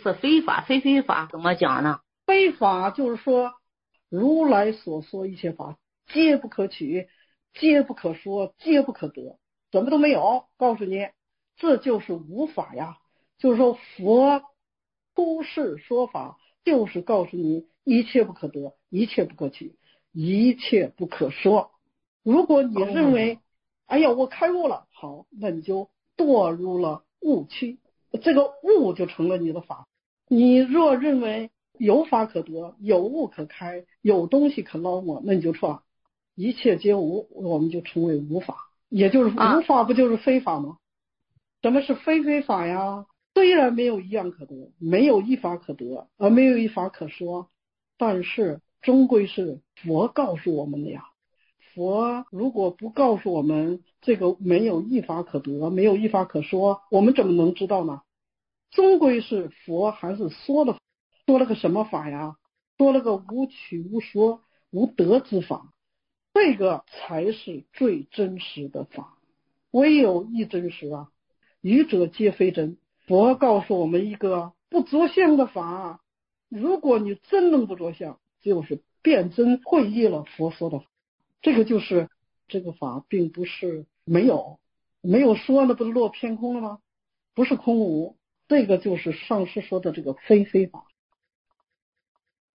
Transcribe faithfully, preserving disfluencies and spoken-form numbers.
是非法，非非法怎么讲呢？ 非法就是说，如来所说一切法，皆不可取，皆不可说，皆不可得，什么都没有。告诉你，这就是无法呀。就是说，佛出世说法，就是告诉你，一切不可得，一切不可取，一切不可说。如果你认为，哎呀，我开悟了，好，那你就堕入了误区，这个误就成了你的法。你若认为有法可得，有物可开，有东西可捞摸，那你就错了。一切皆无，我们就称为无法，也就是无法，不就是非法吗？什么是非非法呀？虽然没有一样可得，没有一法可得，而没有一法可说，但是终归是佛告诉我们的呀。佛如果不告诉我们这个没有一法可得，没有一法可说，我们怎么能知道呢？终归是佛还是说了说了个什么法呀？说了个无取无说无得之法，这个才是最真实的法。唯有一真实啊，愚者皆非真。佛告诉我们一个不着相的法，如果你真能不着相，就是辨真会意了佛说的法。这个就是这个法并不是没有，没有说那不是落偏空了吗？不是空无，这个就是上师说的这个非非法。